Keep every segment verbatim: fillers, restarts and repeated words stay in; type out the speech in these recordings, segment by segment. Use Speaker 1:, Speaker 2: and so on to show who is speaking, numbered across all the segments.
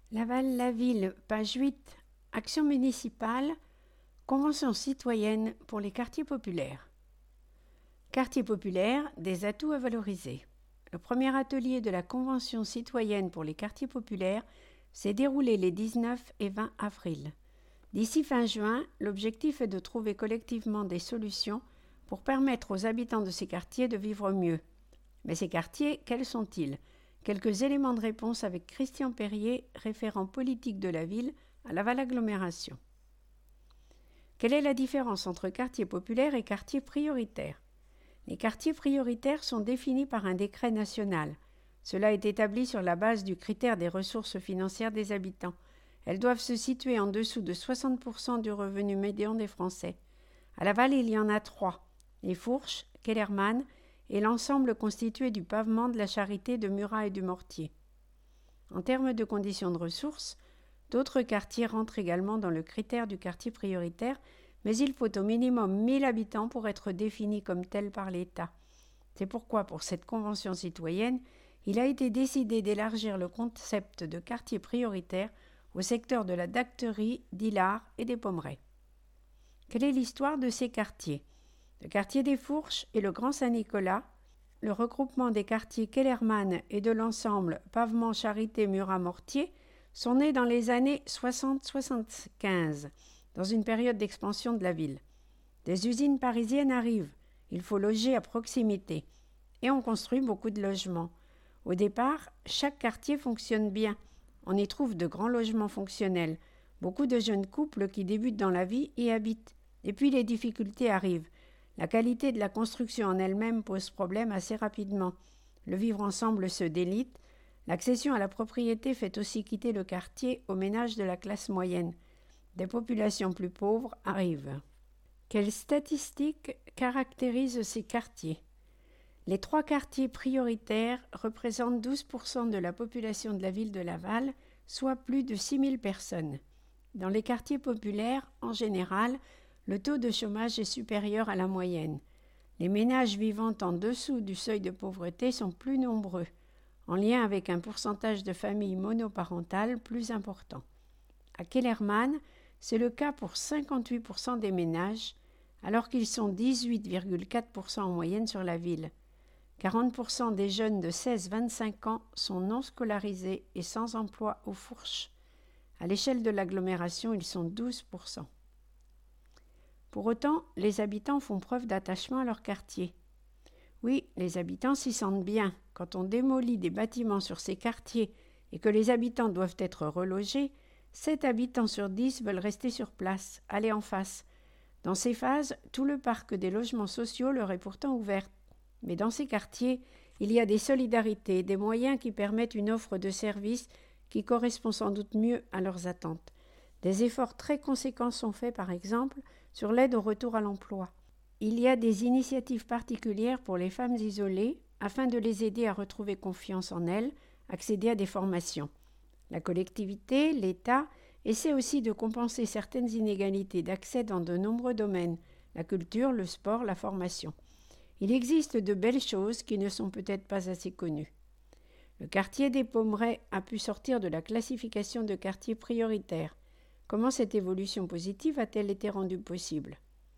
Speaker 1: Laval-la-Ville, page huit, Action municipale, Convention citoyenne pour les quartiers populaires. Quartiers populaires, des atouts à valoriser. Le premier atelier de la Convention citoyenne pour les quartiers populaires s'est déroulé les dix-neuf et vingt avril. D'ici fin juin, l'objectif est de trouver collectivement des solutions pour permettre aux habitants de ces quartiers de vivre mieux. Mais ces quartiers, quels sont-ils ? Quelques éléments de réponse avec Christian Perrier, référent politique de la ville à Laval Agglomération. Quelle est la différence entre quartier populaire et quartier prioritaire ? Les quartiers prioritaires sont définis par un décret national. Cela est établi sur la base du critère des ressources financières des habitants. Elles doivent se situer en dessous de soixante pour cent du revenu médian des Français. À Laval, il y en a trois. Les Fourches, Kellermann et l'ensemble constitué du pavement, de la Charité, de Murat et du Mortier. En termes de conditions de ressources, d'autres quartiers rentrent également dans le critère du quartier prioritaire, mais il faut au minimum mille habitants pour être définis comme tels par l'État. C'est pourquoi, pour cette convention citoyenne, il a été décidé d'élargir le concept de quartier prioritaire au secteur de la Dacterie, d'Illard et des Pommerets. Quelle est l'histoire de ces quartiers ? Le quartier des Fourches et le Grand Saint-Nicolas, le regroupement des quartiers Kellermann et de l'ensemble Pavement, Charité, Murat, Mortier sont nés dans les années soixante soixante-quinze, dans une période d'expansion de la ville. Des usines parisiennes arrivent, il faut loger à proximité, et on construit beaucoup de logements. Au départ, chaque quartier fonctionne bien. On y trouve de grands logements fonctionnels, beaucoup de jeunes couples qui débutent dans la vie y habitent. Et puis les difficultés arrivent. La qualité de la construction en elle-même pose problème assez rapidement. Le vivre ensemble se délite. L'accession à la propriété fait aussi quitter le quartier aux ménages de la classe moyenne. Des populations plus pauvres arrivent. Quelles statistiques caractérisent ces quartiers ? Les trois quartiers prioritaires représentent douze pour cent de la population de la ville de Laval, soit plus de six mille personnes. Dans les quartiers populaires, en général, le taux de chômage est supérieur à la moyenne. Les ménages vivant en dessous du seuil de pauvreté sont plus nombreux, en lien avec un pourcentage de familles monoparentales plus important. À Kellermann, c'est le cas pour cinquante-huit pour cent des ménages, alors qu'ils sont dix-huit virgule quatre pour cent en moyenne sur la ville. quarante pour cent des jeunes de seize à vingt-cinq ans sont non scolarisés et sans emploi aux Fourches. À l'échelle de l'agglomération, ils sont douze pour cent. Pour autant, les habitants font preuve d'attachement à leur quartier. Oui, les habitants s'y sentent bien. Quand on démolit des bâtiments sur ces quartiers et que les habitants doivent être relogés, sept habitants sur dix veulent rester sur place, aller en face. Dans ces phases, tout le parc des logements sociaux leur est pourtant ouvert. Mais dans ces quartiers, il y a des solidarités, des moyens qui permettent une offre de services qui correspond sans doute mieux à leurs attentes. Des efforts très conséquents sont faits, par exemple, sur l'aide au retour à l'emploi. Il y a des initiatives particulières pour les femmes isolées afin de les aider à retrouver confiance en elles, accéder à des formations. La collectivité, l'État, essaie aussi de compenser certaines inégalités d'accès dans de nombreux domaines, la culture, le sport, la formation. Il existe de belles choses qui ne sont peut-être pas assez connues. Le quartier des Pommerets a pu sortir de la classification de quartier prioritaire. Comment cette évolution positive a-t-elle été rendue possible ?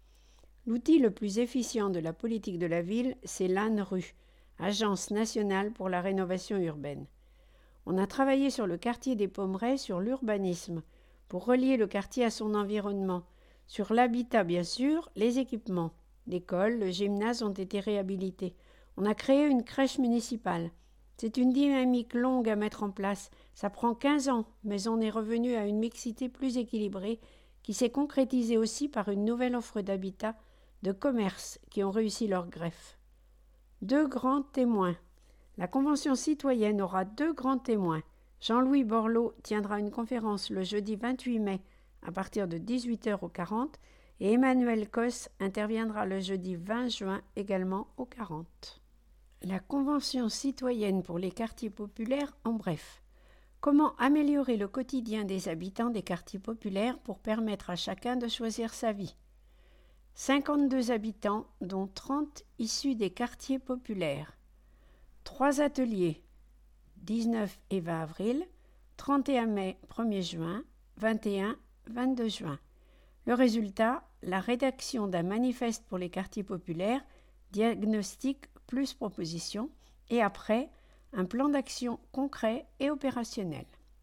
Speaker 1: L'outil le plus efficient de la politique de la ville, c'est l'ANRU, Agence nationale pour la rénovation urbaine. On a travaillé sur le quartier des Pommerets sur l'urbanisme, pour relier le quartier à son environnement. Sur l'habitat, bien sûr, les équipements. L'école, le gymnase ont été réhabilités. On a créé une crèche municipale. C'est une dynamique longue à mettre en place. Ça prend quinze ans, mais on est revenu à une mixité plus équilibrée qui s'est concrétisée aussi par une nouvelle offre d'habitat, de commerces qui ont réussi leur greffe. Deux grands témoins. La Convention citoyenne aura deux grands témoins. Jean-Louis Borloo tiendra une conférence le jeudi vingt-huit mai à partir de dix-huit heures quarante et Emmanuel Cos interviendra le jeudi vingt juin également au quarante. La Convention citoyenne pour les quartiers populaires en bref. Comment améliorer le quotidien des habitants des quartiers populaires pour permettre à chacun de choisir sa vie ? cinquante-deux habitants, dont trente issus des quartiers populaires. Trois ateliers, dix-neuf et vingt avril, trente et un mai, premier juin, vingt et un, vingt-deux juin. Le résultat, la rédaction d'un manifeste pour les quartiers populaires, diagnostic plus proposition, et après, un plan d'action concret et opérationnel.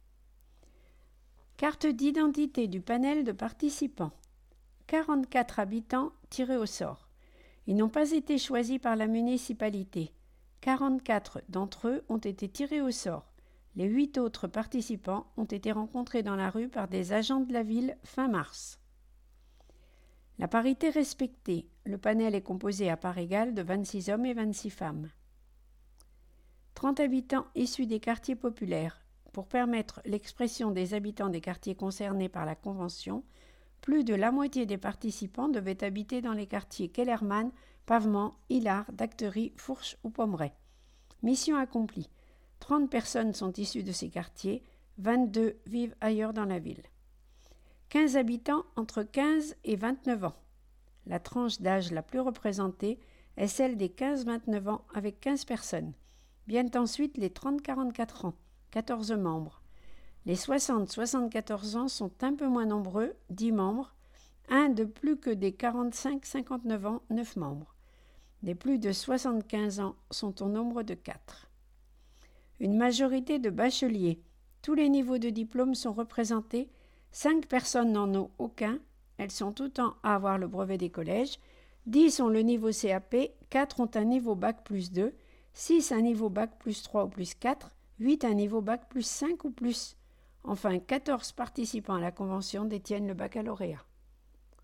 Speaker 1: Carte d'identité du panel de participants. quarante-quatre habitants tirés au sort. Ils n'ont pas été choisis par la municipalité. quarante-quatre d'entre eux ont été tirés au sort. Les huit autres participants ont été rencontrés dans la rue par des agents de la ville fin mars. La parité respectée. Le panel est composé à part égale de vingt-six hommes et vingt-six femmes. trente habitants issus des quartiers populaires. Pour permettre l'expression des habitants des quartiers concernés par la Convention, plus de la moitié des participants devaient habiter dans les quartiers Kellermann, Pavement, Hillard, Dacterie, Fourche ou Pommeraye. Mission accomplie. trente personnes sont issues de ces quartiers, vingt-deux vivent ailleurs dans la ville. quinze habitants entre quinze et vingt-neuf ans. La tranche d'âge la plus représentée est celle des quinze à vingt-neuf ans avec quinze personnes. Viennent ensuite les trente à quarante-quatre ans, quatorze membres. Les soixante à soixante-quatorze ans sont un peu moins nombreux, dix membres. Un de plus que des quarante-cinq à cinquante-neuf ans, neuf membres. Les plus de soixante-quinze ans sont au nombre de quatre. Une majorité de bacheliers. Tous les niveaux de diplôme sont représentés. Cinq personnes n'en ont aucun. Elles sont autant à avoir le brevet des collèges. dix ont le niveau C A P. quatre ont un niveau bac plus deux. six un niveau bac plus trois ou plus quatre. huit un niveau bac plus cinq ou plus. Enfin, quatorze participants à la Convention détiennent le baccalauréat.